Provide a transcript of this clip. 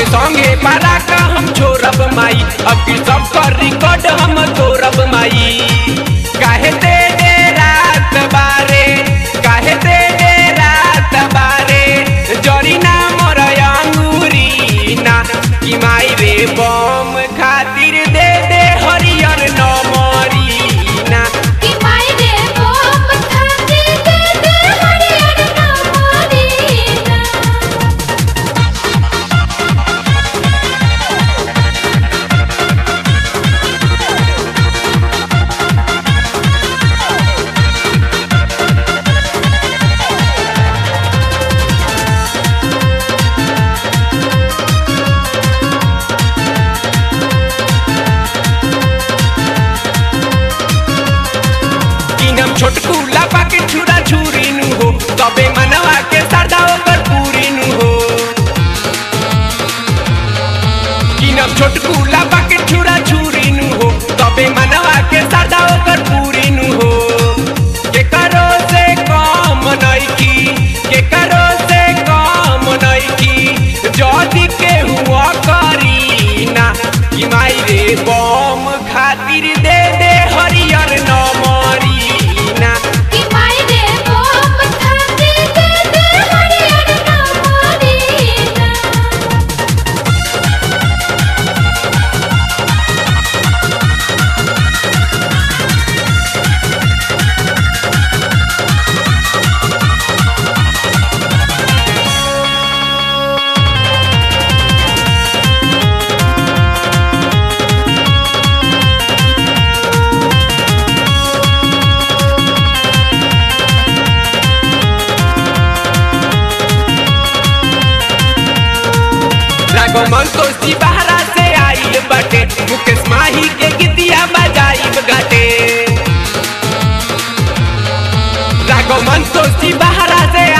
संगे पारा का हम छोड़ब माई, अब की सब कर रिकॉर्ड हम तोड़ब माई। काहे दे दे रात बारे, काहे दे दे रात बारे, जरी ना मोर अंगूरी ना कि माई रे बम खातिर दे दे हरियर नमरी ना। कि माई रे बम खातिर दे दे हरियर नमरी ना। किनम छोटकू लापा के छुरा छुरी नु हो, तबे मनवा के सरदा ओकर पूरी नु हो। किनम छोटकू लापा के छुरा छुरी नु हो, तबे मनवा के सरदा ओकर पूरी नु हो। के करो से काम नइकी, के करो से काम नइकी, जदी के हुआ करी ना कि माई रे बम खातिर दे दे हरियर नमरी ना। कि माई रे बम खातिर दे दे हरियर नमरी ना। राघवन तोसी बहरा से आइल बाटे, मुकेश माही के गीतिया बजाइब गाटे। राघवन तोसी बहरा से